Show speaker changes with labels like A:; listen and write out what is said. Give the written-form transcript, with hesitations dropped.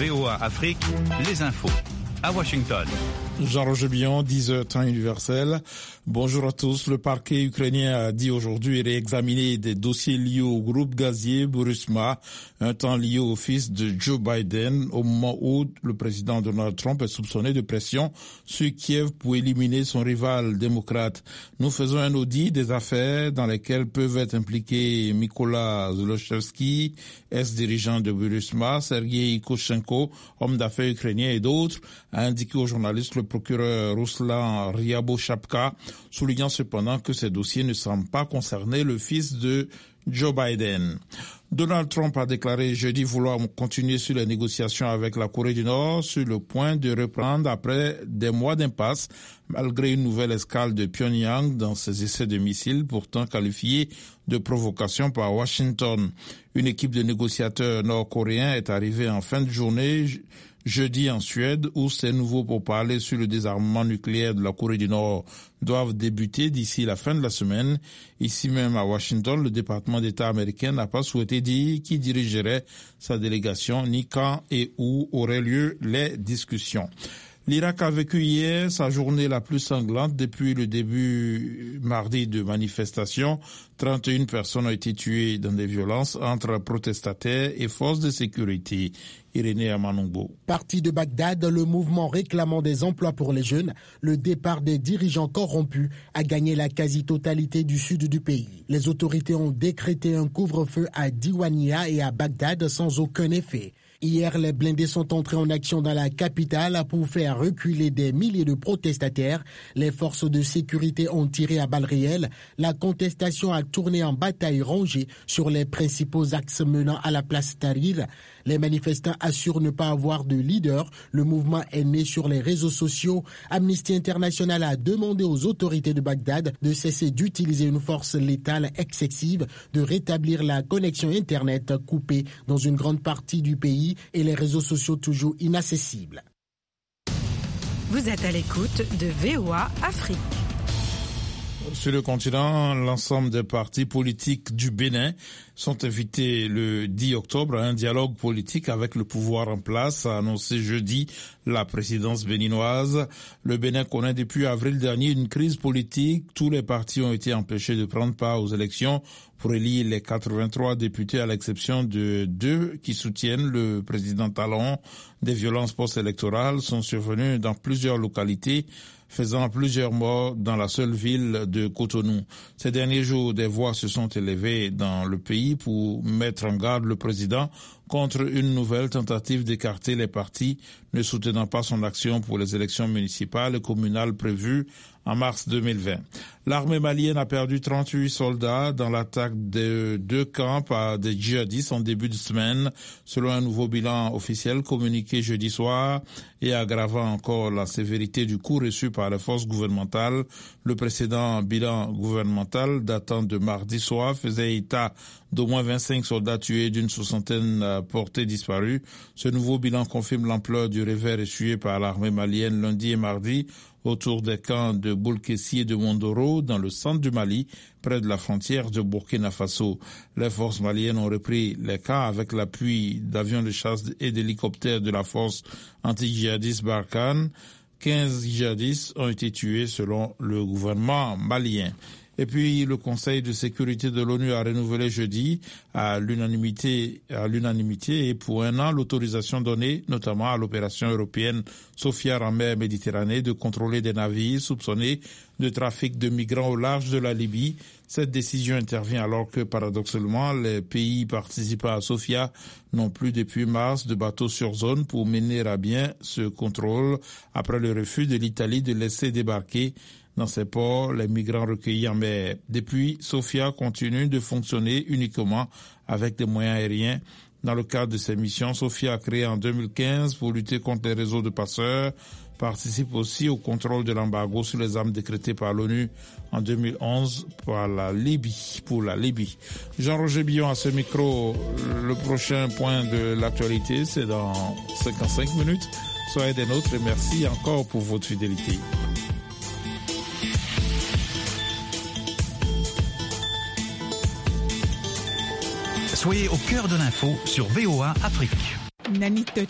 A: VOA Afrique, les infos. À Washington.
B: Jean-Roger Billon, 10h temps universel. Bonjour à tous. Le parquet ukrainien a dit aujourd'hui réexaminer des dossiers liés au groupe gazier Burisma, un temps lié au fils de Joe Biden, au moment où le président Donald Trump est soupçonné de pression sur Kiev pour éliminer son rival démocrate. Nous faisons un audit des affaires dans lesquelles peuvent être impliqués Mykola Zlochevsky, ex-dirigeant de Burisma, Sergei Koshenko, homme d'affaires ukrainien et d'autres, a indiqué aux journalistes le procureur Ruslan Ryabotchapka, soulignant cependant que ces dossiers ne semblent pas concerner le fils de Joe Biden. Donald Trump a déclaré jeudi vouloir continuer sur les négociations avec la Corée du Nord sur le point de reprendre après des mois d'impasse, malgré une nouvelle escale de Pyongyang dans ses essais de missiles, pourtant qualifiés de provocation par Washington. Une équipe de négociateurs nord-coréens est arrivée en fin de journée jeudi en Suède, où ces nouveaux pourparlers sur le désarmement nucléaire de la Corée du Nord doivent débuter d'ici la fin de la semaine. Ici même à Washington, le département d'État américain n'a pas souhaité dire qui dirigerait sa délégation, ni quand et où auraient lieu les discussions. L'Irak a vécu hier sa journée la plus sanglante depuis le début mardi de manifestations. 31 personnes ont été tuées dans des violences entre protestataires et forces de sécurité. Irénée Amanongbo.
C: Parti de Bagdad, le mouvement réclamant des emplois pour les jeunes, le départ des dirigeants corrompus a gagné la quasi-totalité du sud du pays. Les autorités ont décrété un couvre-feu à Diwania et à Bagdad sans aucun effet. Hier, les blindés sont entrés en action dans la capitale pour faire reculer des milliers de protestataires. Les forces de sécurité ont tiré à balles réelles. La contestation a tourné en bataille rangée sur les principaux axes menant à la place Tahrir. Les manifestants assurent ne pas avoir de leader. Le mouvement est né sur les réseaux sociaux. Amnesty International a demandé aux autorités de Bagdad de cesser d'utiliser une force létale excessive, de rétablir la connexion Internet coupée dans une grande partie du pays et les réseaux sociaux toujours inaccessibles.
D: Vous êtes à l'écoute de VOA Afrique.
B: Sur le continent, l'ensemble des partis politiques du Bénin sont invités le 10 octobre à un dialogue politique avec le pouvoir en place, a annoncé jeudi la présidence béninoise. Le Bénin connaît depuis avril dernier une crise politique. Tous les partis ont été empêchés de prendre part aux élections pour élire les 83 députés, à l'exception de 2 qui soutiennent le président Talon. Des violences post-électorales sont survenues dans plusieurs localités, faisant plusieurs morts dans la seule ville de Cotonou. Ces derniers jours, des voix se sont élevées dans le pays pour mettre en garde le président contre une nouvelle tentative d'écarter les partis ne soutenant pas son action pour les élections municipales et communales prévues en mars 2020. L'armée malienne a perdu 38 soldats dans l'attaque de 2 camps par des djihadistes en début de semaine, selon un nouveau bilan officiel communiqué jeudi soir et aggravant encore la sévérité du coup reçu par les forces gouvernementales. Le précédent bilan gouvernemental datant de mardi soir faisait état d'au moins 25 soldats tués, d'une soixantaine portés disparus. Ce nouveau bilan confirme l'ampleur du revers essuyé par l'armée malienne lundi et mardi autour des camps de Boulkessi et de Mondoro, dans le centre du Mali, près de la frontière de Burkina Faso. Les forces maliennes ont repris les camps avec l'appui d'avions de chasse et d'hélicoptères de la force anti-djihadiste Barkhane. 15 djihadistes ont été tués selon le gouvernement malien. Et puis, le Conseil de sécurité de l'ONU a renouvelé jeudi à l'unanimité et pour 1 an l'autorisation donnée, notamment à l'opération européenne Sophia en mer Méditerranée, de contrôler des navires soupçonnés de trafic de migrants au large de la Libye. Cette décision intervient alors que, paradoxalement, les pays participant à Sophia n'ont plus depuis mars de bateaux sur zone pour mener à bien ce contrôle après le refus de l'Italie de laisser débarquer dans ces ports les migrants recueillis en mer. Depuis, Sophia continue de fonctionner uniquement avec des moyens aériens. Dans le cadre de ses missions, Sophia, créée en 2015 pour lutter contre les réseaux de passeurs, participe aussi au contrôle de l'embargo sur les armes décrété par l'ONU en 2011 pour la Libye. Jean-Roger Billon à ce micro. Le prochain point de l'actualité, c'est dans 55 minutes. Soyez des nôtres et merci encore pour votre fidélité.
A: Soyez au cœur de l'info sur VOA Afrique.
E: Nanit